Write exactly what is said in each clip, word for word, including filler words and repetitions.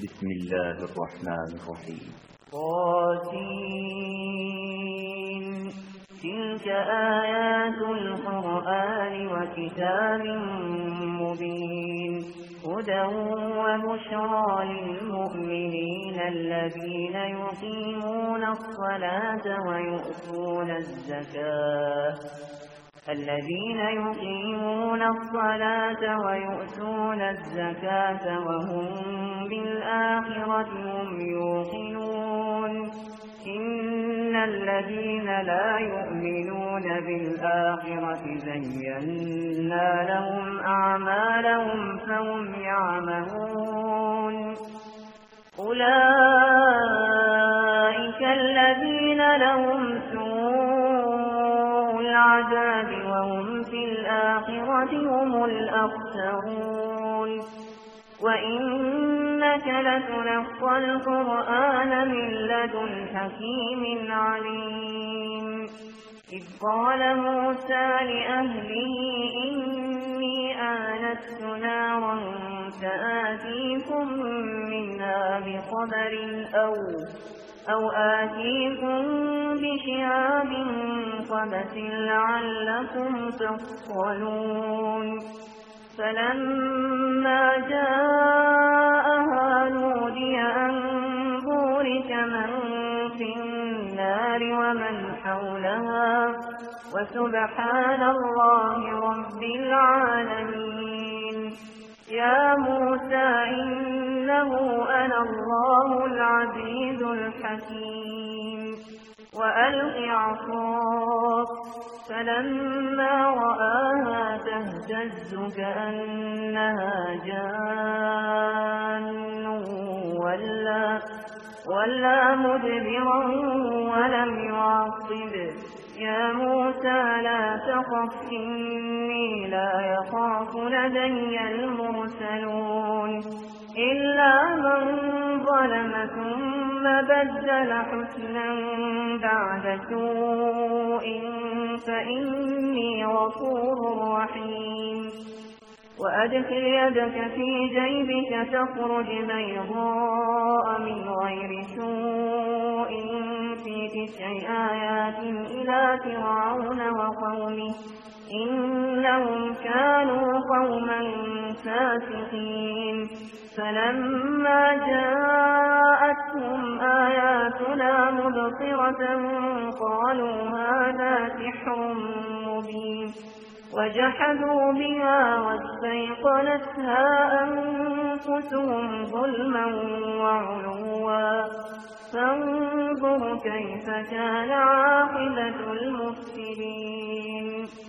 بسم الله الرحمن الرحيم. طاسين تلك آيات القرآن وكتاب مبين هدى وبشرى للمؤمنين الذين يقيمون الصلاة ويؤتون الزكاة الذين يقيمون الصلاة ويؤتون الزكاة وهم بالآخرة هم يوقنون إن الذين لا يؤمنون بالآخرة زينا لهم أعمالهم فهم يعملون أولئك الذين لهم سوء العذاب وهم في الآخرة هم الأخسرون وإنك لتلقى القرآن من لدن حكيم عليم إذ قال موسى لأهله إني آنست نارا سآتيكم منها بخبر أو أو آتيكم بشهاب قبس لعلكم تصطلون فلما جاءها نودي أن بورك من في النار ومن حولها وسبحان الله رب العالمين يا موسى إنه أنا الله العزيز الحكيم وألق عصاك فلما رآها تهتز كأنها جان ولا, ولا مدبرا ولم يعقب يا موسى لا تخف إني لا يخاف لدي المرسلون إلا من ظلم ثم بدل حسنا بعد سوء فإني غفور رحيم وأدخل يدك في جيبك تخرج بيضاء من غير سوء في تسع آيات إلى فرعون وقومه إنهم كانوا قوما فاسقين فلما جاءتهم آياتنا مبصرة قالوا هذا سحر مبين وجحدوا بها واستيقنتها أنفسهم ظلما وعلوا فانظر كيف كان عاقبة المفسدين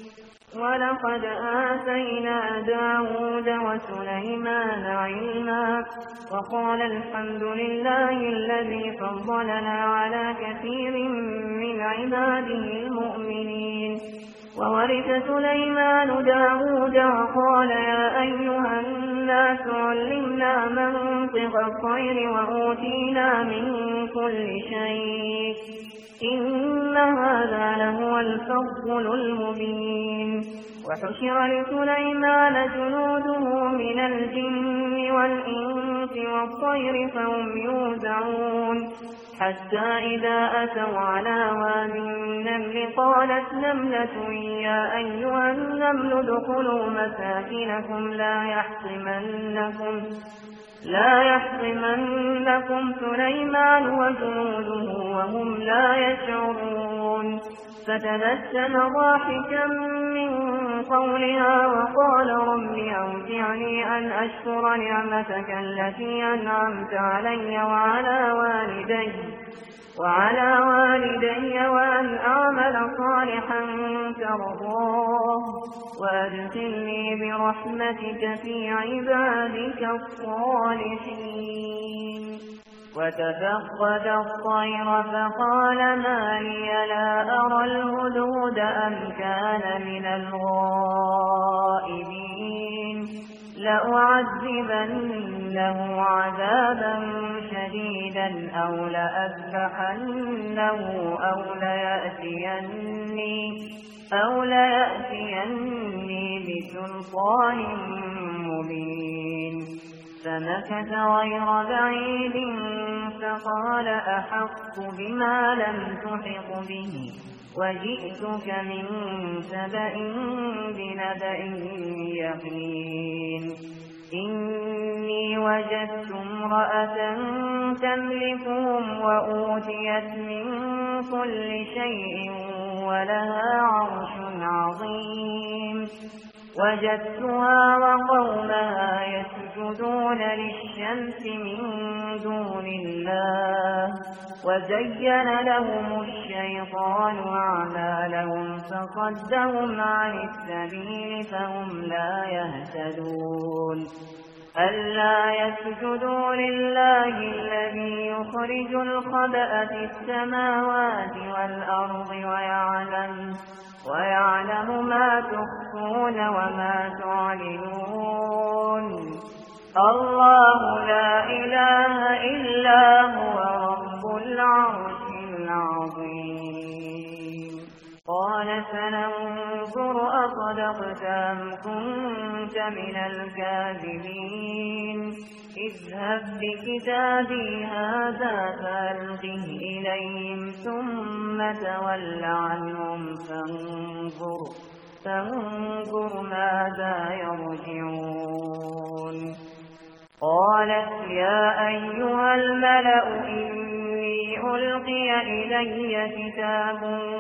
ولقد آتينا داود وسليمان علما وقال الحمد لله الذي فضلنا على كثير من عباده المؤمنين وورث سليمان داود وقال يا أيها الناس علمنا منطق الطير وأوتينا من كل شيء إن هذا لهو الفضل المبين وحشر لسليمان جنوده من الجن والإنس والطير فهم يوزعون حتى إذا أتوا على وادي النمل قالت نملة يا أيها النمل ادخلوا مساكنكم لا يحطمنكم لا يحطمنكم سليمان وجنوده وهم لا يشعرون فتبسم ضاحكا من قولها وقال رب أوزعني أن أشكر نعمتك التي أنعمت علي وعلى والدي وعلى والدي وأن أعمل صالحا ترضاه وأدخلني برحمتك في عبادك الصالحين وتفقد الطير فقال ما لي لا أرى الهدهد أم كان من الغائبين لأعذبنه عذابا شديدا أو لأذبحنه أو ليأتيني أو ليأتيني بسلطان مبين فمكث غير بعيد فقال أحط بما لم تحط به وجئتك من سبأ بنبأ يقين إني وجدت امرأة تملكهم وأوتيت من كل شيء ولها عرش عظيم وجدتها وقومها يسجدون للشمس من دون الله وزين لهم الشيطان أعمالهم فصدهم عن السبيل فهم لا يهتدون ألا يسجدوا لله الذي يخرج الخبأ في السماوات والأرض ويعلم ويعلم ما تخفون وما تعلنون الله لا إله إلا هو رب العرش العظيم قال سننظر أصدقت أم كنت من الكاذبين اذهب بكتابي هذا فألقه إليهم ثم تول عنهم فانظر, فانظر ماذا يرجعون قالت يا أيها الملأ إني ألقي إلي كتاب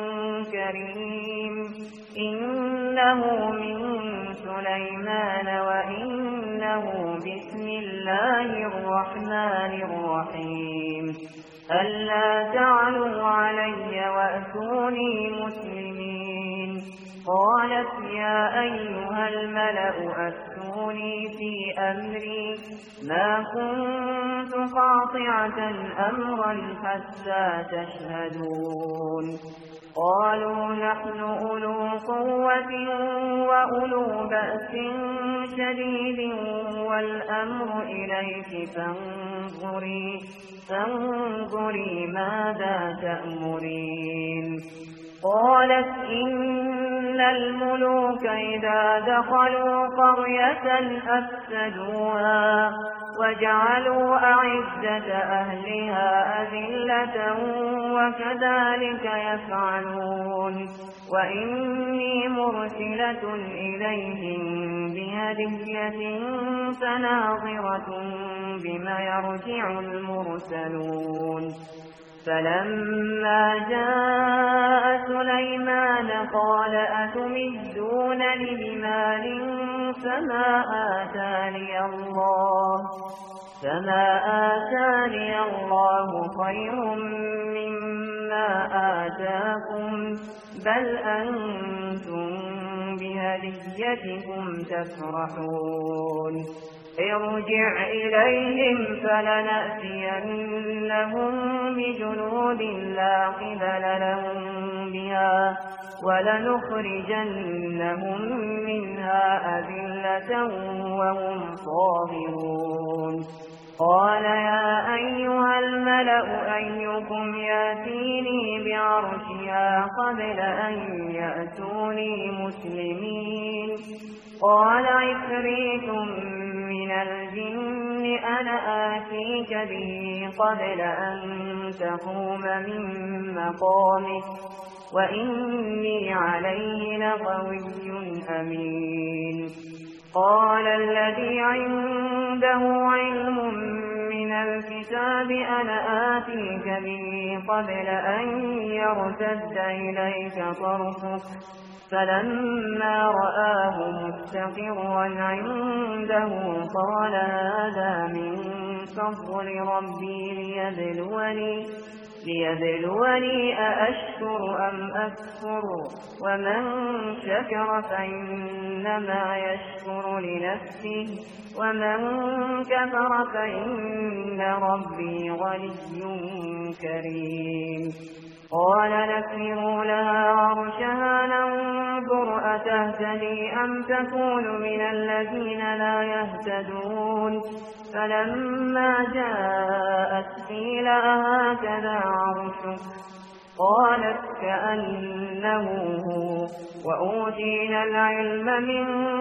كريم إنه من سليمان وإنه بسم الله الرحمن الرحيم ألا تعلوا علي وأتوني مسلمين قالت يا أيها الملأ أفتوني في أمري ما كنت قاطعة أمرا حتى تشهدون قالوا نحن أولو قوة وأولو بأس شديد والأمر إليك فانظري, فانظري ماذا تأمرين قالت إن الملوك إذا دخلوا قرية أفسدوها وجعلوا أعزة أهلها أذلة وكذلك يفعلون وإني مرسلة إليهم بهدية فناظرة بما يرجع المرسلون فلما جاء سليمان قال أتمدونني بمال فما آتاني الله فما آتاني الله خير مما آتاكم بل أنتم بهديتكم تفرحون ارجع إليهم فلنأتينهم بجنود لا قبل لهم بها ولنخرجنهم منها أذلة وهم صاغرون قال يا أيها الملأ أيكم ياتيني بعرشها قبل أن يأتوني مسلمين قال عفريت من الجن أنا آتيك به قبل أن تقوم من مقامك وإني عليه لقوي أمين قال الذي عنده علم من الكتاب أنا آتيك به قبل أن يرتد إليك طرفك فلما رآه مستقرا عنده قال هذا من فضل ربي ليبلوني ليبلوني أأشكر أم أكفر ومن شكر فإنما يشكر لنفسه ومن كفر فإن ربي غني كريم قال نكروا لها عرشها ننظر أتهتدي أم تكون من الذين لا يهتدون فلما جاءت قيل أهكذا عرشك قالت كأنه هو وأوتينا العلم من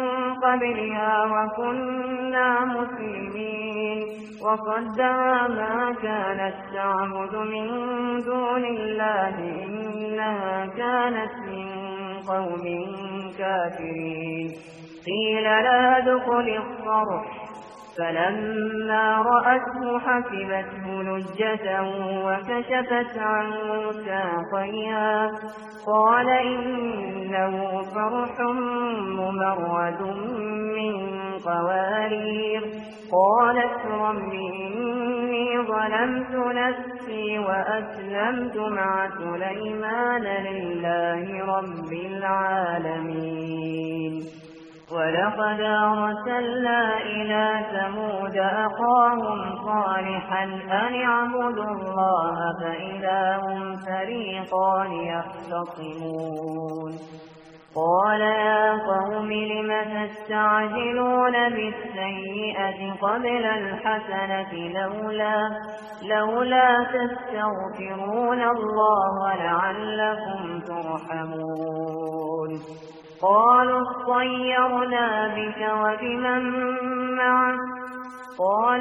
قبلها وكنا مسلمين وصدها ما كانت تعبد من دون الله إنها كانت من قوم كافرين قيل لا ادخل الصرح فلما رأته حسبته لجة وكشفت عن ساقيها قال إنه فرح ممرد من قوارير قالت رب إني ظلمت نفسي وأسلمت مع سليمان لله رب العالمين ولقد أرسلنا إلى ثمود أخاهم صالحا أن اعبدوا الله فإذا هم فريقان يختصمون قال يا قوم لم تستعجلون بالسيئة قبل الحسنة لولا, لولا تستغفرون الله لعلكم ترحمون قالوا اطيرنا بك وبمن معك قال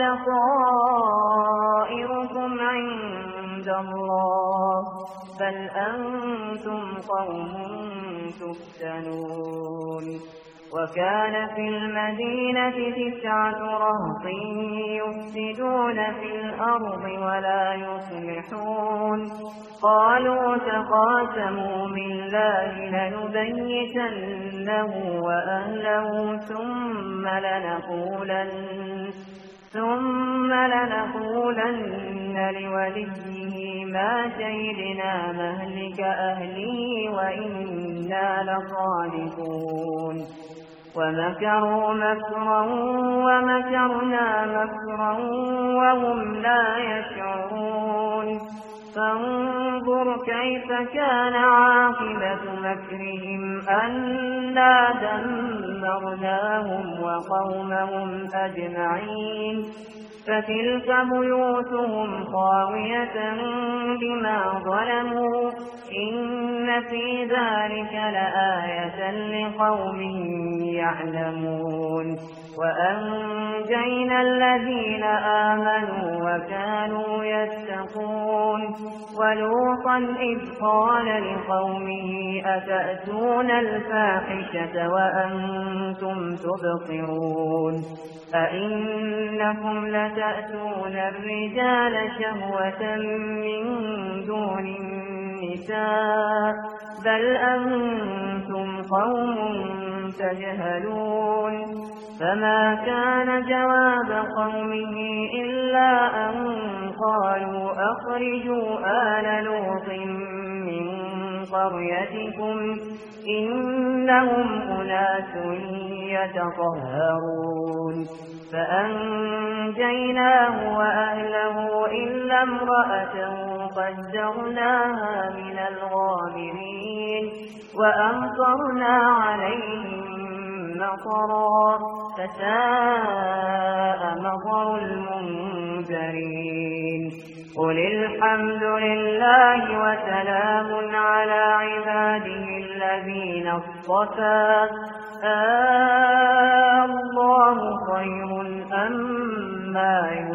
طائركم عند الله بل أنتم قوم تفتنون وكان في المدينة تسعة رهط يفسدون في الأرض ولا يصلحون قالوا تقاسموا بالله لنبيتنه وأهله ثم لنقولن ثم لنقولن لوليه ما شهدنا مهلك أهله وإنا لصادقون ومكروا مكرا ومكرنا مكرا وهم لا يشعرون فانظر كيف كان عاقبة مكرهم أنا دمرناهم وقومهم أجمعين فتلك بيوتهم خاوية بما ظلموا إن في ذلك لآية لقوم يعلمون وأنجينا الذين آمنوا وكانوا يتقون ولوطا إذ قال لقومه أتأتون الفاحشة وأنتم تبصرون أئنكم لتأتون الرجال شهوة من دون النساء بل أنتم قوم تجهلون فما كان جواب قومه إلا أن قالوا أخرجوا آل لوط من قريتكم إنهم أناس يتطهرون فأنجيناه وأهله إلا امرأته قدرناها من الغابرين وأمطرنا عليهم مطرا فساء مطر المنذرين قل الحمد لله وسلام على عباده الذين اصطفى الله خير أما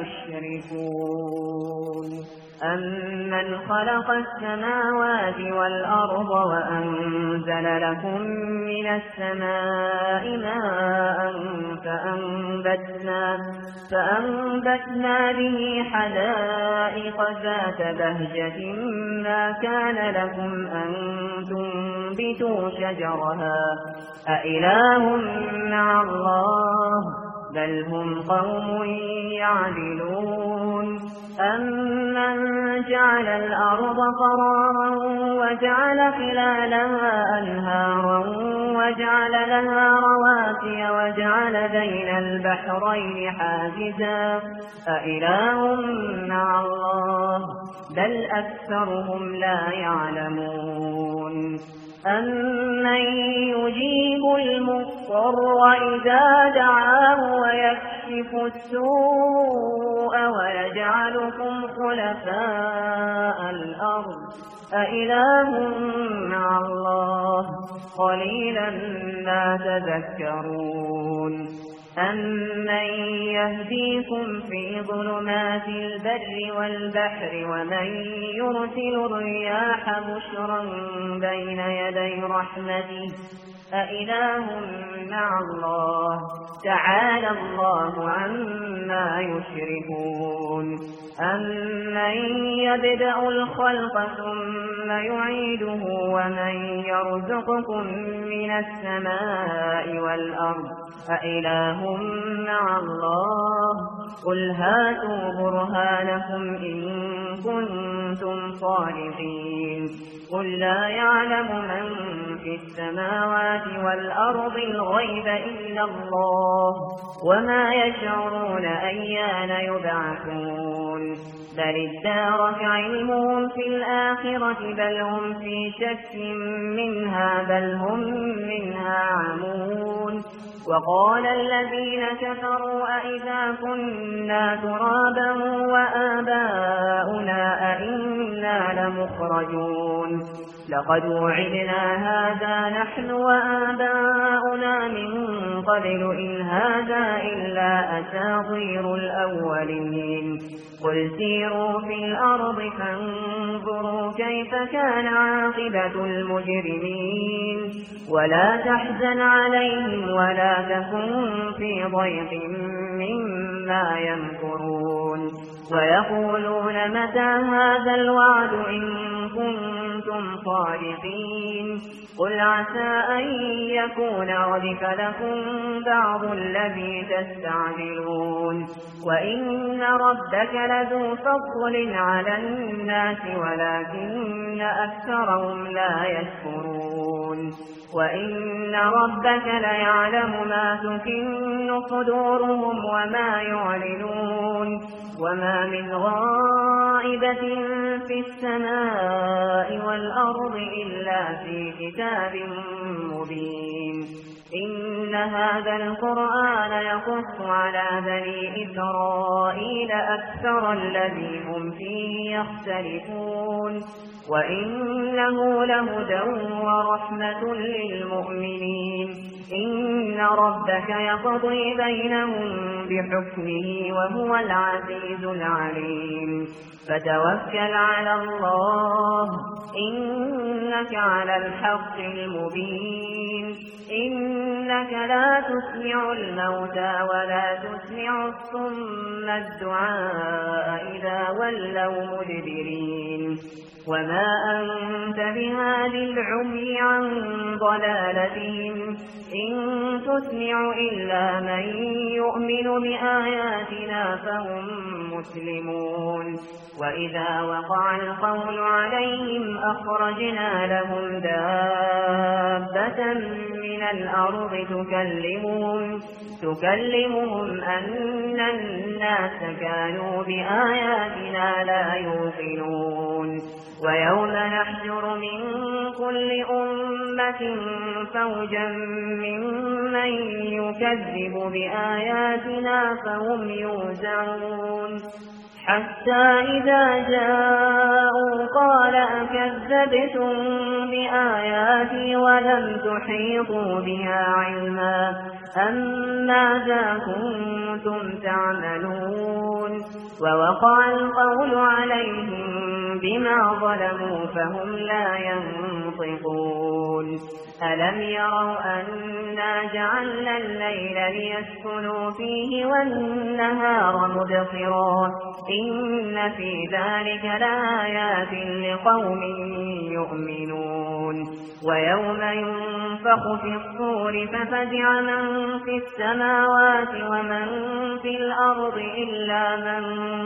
يشركون أمن خلق السماوات والأرض وأنزل لكم من السماء ماء فأنبتنا, فأنبتنا به حدائق ذات بهجة ما كان لكم أن تنبتوا شجرها أإله مع الله بل هم قوم يعدلون أمن جعل الأرض قرارا وجعل خلالها أنهارا وجعل لها رواسي وجعل بين البحرين حاجزا أإله مع الله بل أكثرهم لا يعلمون أمن يجيب المضطر إذا دعاه ويكشف السوء ويجعلكم خلفاء الأرض أإله مع الله قليلا ما تذكرون تشركون أمن يهديكم في ظلمات البر والبحر ومن يرسل الرياح بشرا بين يدي رحمته أإله مع الله تعالى الله عما يشركون أمن يبدأ الخلق ثم يعيده ومن يرزقكم من السماء والأرض أإله مع الله قل هاتوا برهانكم إن كنتم صادقين قل لا يعلم من في السماوات والأرض الغيب إلا الله وما يشعرون أيان يبعثون بل ادارك علمهم في الآخرة بل هم في شك منها بل هم منها عمون وقال الذين كفروا أئذا كنا ترابا وآباؤنا أئنا لمخرجون لقد وعدنا هذا نحن وآباؤنا من قبل إن هذا إلا أساطير الأولين قل سيروا في الأرض فانظروا كيف كان عاقبة المجرمين ولا تحزن عليهم ولا تكن في ضيق مما يمكرون ويقولون متى هذا الوعد إن كنتم صادقين قل عسى أن يكون ردف لكم بعض الذي تستعجلون وإن ربك لذو فضل على الناس ولكن أكثرهم لا يشكرون وإن ربك ليعلم ما تكن صدورهم وما يعلنون وما من غائبة في السماء والأرض إلا في كتاب مبين إن هذا القرآن يقص على بني إسرائيل أكثر الذي هم فيه يختلفون وإنه لهدى ورحمة للمؤمنين إن ربك يقضي بينهم بحكمه وهو العزيز العليم فتوكل على الله إنك على الحق المبين إنك لا تسمع الموتى ولا تسمع الصم الدعاء إذا ولوا مدبرين وما أنت بهادي العمي عن ضلالتهم إن تسمع إلا من يؤمن بآياتنا فهم مسلمون وإذا وقع القول عليهم أخرجنا لهم دابة من الأرض تكلمهم, تكلمهم أن الناس كانوا بآياتنا لا يوقنون ويوم نحشر من كل أمة فوجا ممن يكذب بآياتنا فهم يوزعون حتى إذا جاءوا قال أكذبتم بآياتي ولم تحيطوا بها علما أم ماذا كنتم تعملون ووقع القول عليهم بما ظلموا فهم لا ينطقون ألم يروا أنا جعلنا الليل ليسكنوا فيه والنهار مبصرا إن في ذلك لآيات لقوم يؤمنون ويوم ينفخ في الصور ففزع من في السماوات ومن في الأرض إلا من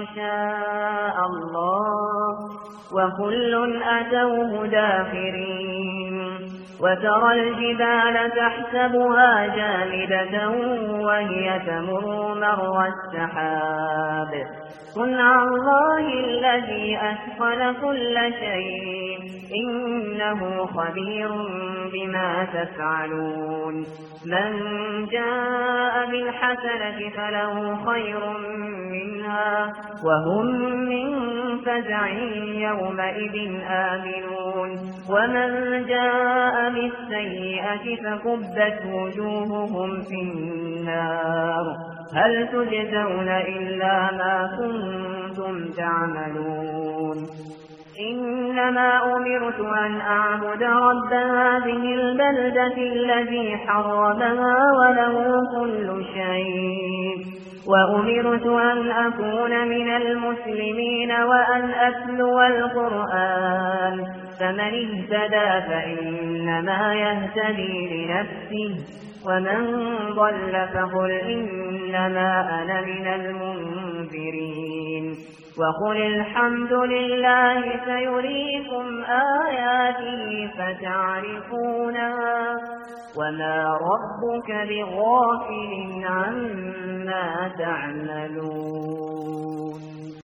شاء الله وكل أتوه داخرين وترى الجبال تحسبها جامدة وهي تمر مر السحاب صنع الله الذي أثقل كل شيء إنه خبير بما تفعلون من جاء بالحسنة فله خير منها وهم من فزع يومئذ آمنون ومن جاء بالسيئة فكبت وجوههم في النار هل تجزون إلا ما كنتم تعملون إنما أمرت أن أعبد رب هذه البلدة الذي حرمها وله كل شيء وأمرت أن أكون من المسلمين وأن أتلو القرآن فمن اهتدى فإنما يهتدي لنفسه ومن ضل فقل إنما أنا من المنذرين وقل الحمد لله سيريكم آياته فتعرفونها وما ربك بغافل عما تعملون.